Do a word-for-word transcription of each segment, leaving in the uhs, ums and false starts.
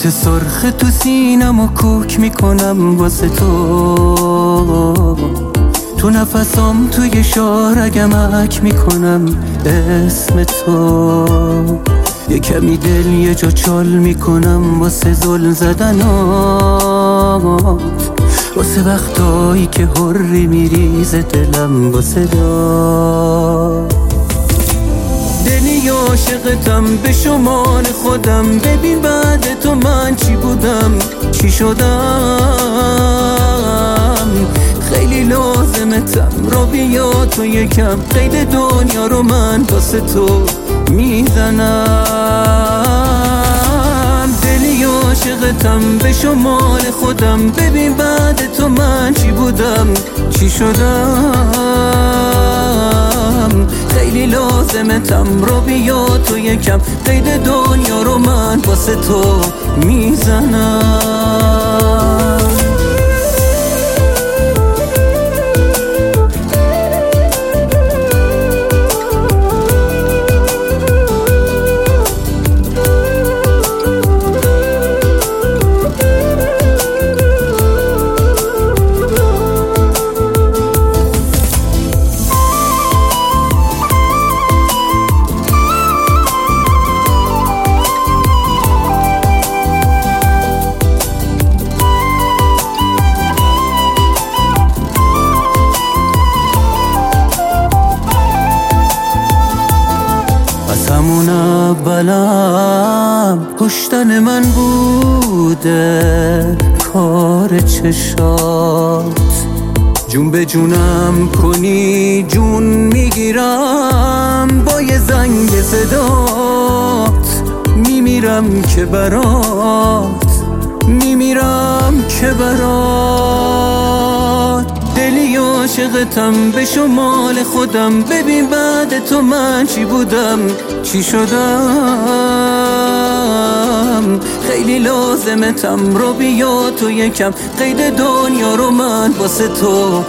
آتش سرخ تو سینم و کوک میکنم واسه تو، تو نفسام توی شارگمک میکنم اسم تو، یه کمی دل یه جا چال میکنم واسه زل زدنات، واسه وقتایی که حری میریزه دلم واسه داد. دلی عاشقتم به شمال خودم، ببین بعد تو من چی بودم چی شدم، خیلی لازمتم رو بیا تو یکم، قید دنیا رو من واسه تو میزنم. دلی عاشقتم به شمال خودم، ببین بعد تو من چی بودم چی شدم، خیلی لازمتم رو بیا تو یکم، قید دنیا رو من واسه تو میزنم. همون اولم کشتن من بوده کار چشات، جون به جونم کنی جون میگیرم با یه زنگ صدات، میمیرم که برات میمیرم که برات. دلی عاشقتم به شمال خودم، ببین بعد تو من چی بودم چی شدم، خیلی لازمتم رو بیا تو یکم، قید دنیا رو من واسه تو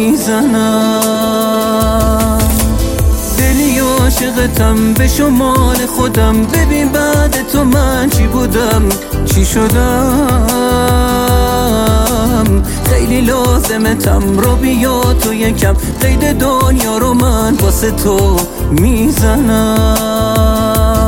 میزنم. دلی عاشقتم به شمال خودم، ببین بعد تو من چی بودم چی شدم، خیلی لازمتم رو بیا تو یکم، قید دنیا رو من واسه تو میزنم.